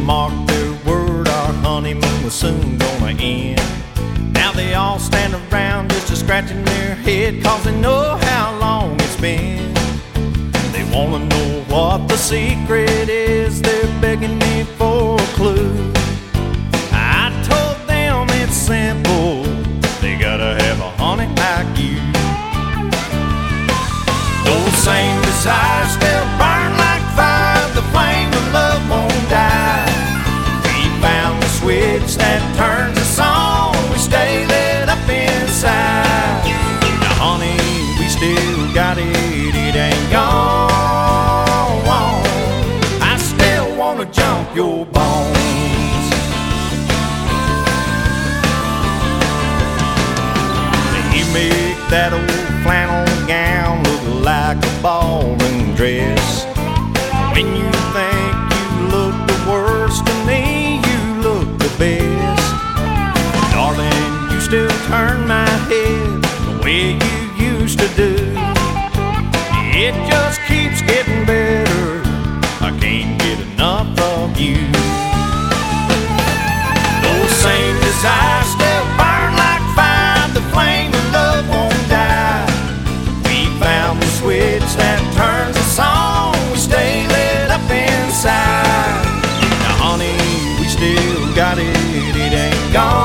marked their word, our honeymoon was soon gonna end. Now they all stand around just a scratching their head, 'cause they know how long it's been. They wanna know what the secret is, they're begging me for a clue. I told them it's simple, they gotta have a honey like you. Those same desires still burn like fire, the flame of love won't die. We found the switch that turns us on, we stay lit up inside. Now honey, we still got it, it ain't gone. I still wanna jump your bones. You make that old flannel gown look like a ballroom dress. When you think you look the worst, to me you look the best. Darling, you still turn my head the way you used to do. It just keeps getting better, I can't get enough of you. Those same desires still burn like fire, the flame of love won't die. We found the switch that turns us on, we stay lit up inside. Now honey, we still got it, it ain't gone.